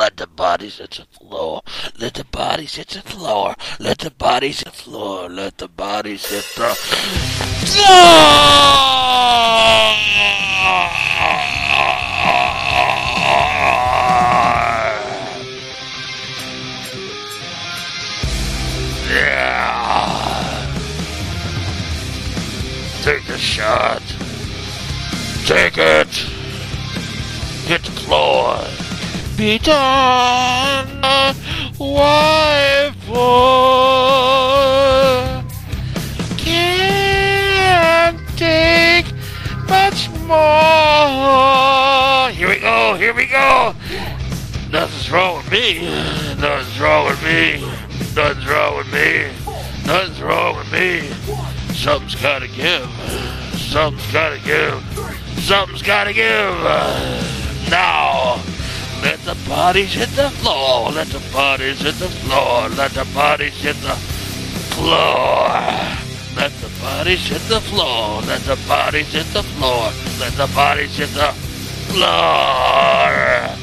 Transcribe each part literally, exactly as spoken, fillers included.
Let the bodies hit the floor. Let the bodies hit the floor. Let the bodies hit the floor. Let the bodies hit the floor. Yeah. Take a shot. Take it. Hit the floor. Be done. Why for? Can't take much more. Here we go. Here we go. Nothing's wrong with me. Nothing's wrong with me. Nothing's wrong with me. Nothing's wrong with me. Something's gotta give. Something's gotta give. Something's gotta give. Now. Let the bodies hit the floor. Let the bodies hit the floor. Let the bodies hit the floor. Let the bodies hit the floor. Let the bodies hit the floor. Let the bodies hit the floor.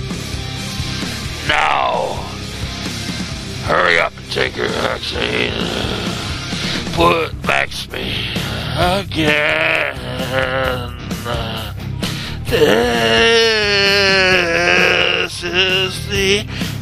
Now. Hurry up and take your vaccine. Put vax me again. This is the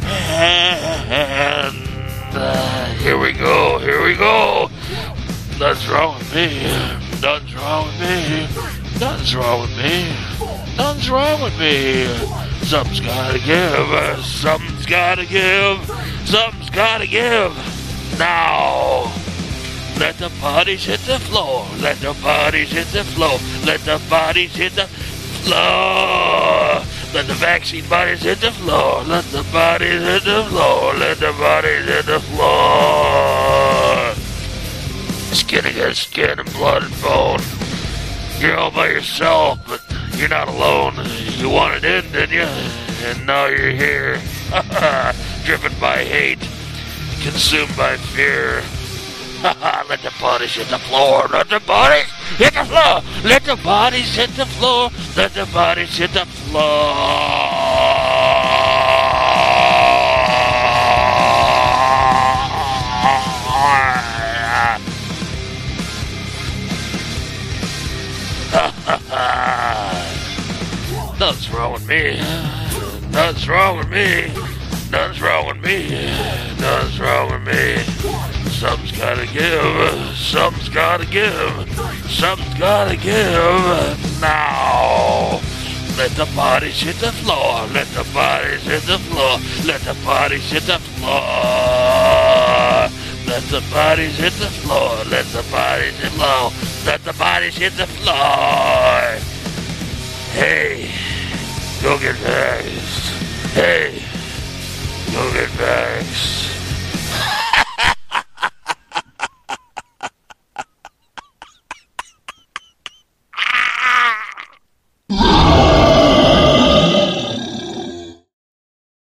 end. Here we go. Here we go. Nothing's wrong with me. Nothing's wrong with me. Nothing's wrong with me. Nothing's wrong with me. Something's gotta give. Something's gotta give. Something's gotta give. Now. Let the bodies hit the floor. Let the bodies hit the floor. Let the bodies hit the floor. Let the vaccine bodies hit the floor. Let the bodies hit the floor. Let the bodies hit the floor. Skin against skin and blood and bone. You're all by yourself, but you're not alone. You wanted in, didn't you? And now you're here. Driven by hate. Consumed by fear. Let the bodies hit the floor. Let the bodies hit the floor. Let the bodies hit the floor. Let the bodies hit the floor. Nothing's wrong with me. Nothing's wrong with me. Nothing's wrong with me. Nothing's wrong with me. Something's gotta give. Something's gotta give. Something's gotta give. Now. Let the bodies hit the floor. Let the bodies hit the floor. Let the bodies hit the floor. Let the bodies hit the floor. Let the bodies hit low. Let the bodies hit the floor. Hey, go get vaxxed. Hey, go get vaxxed.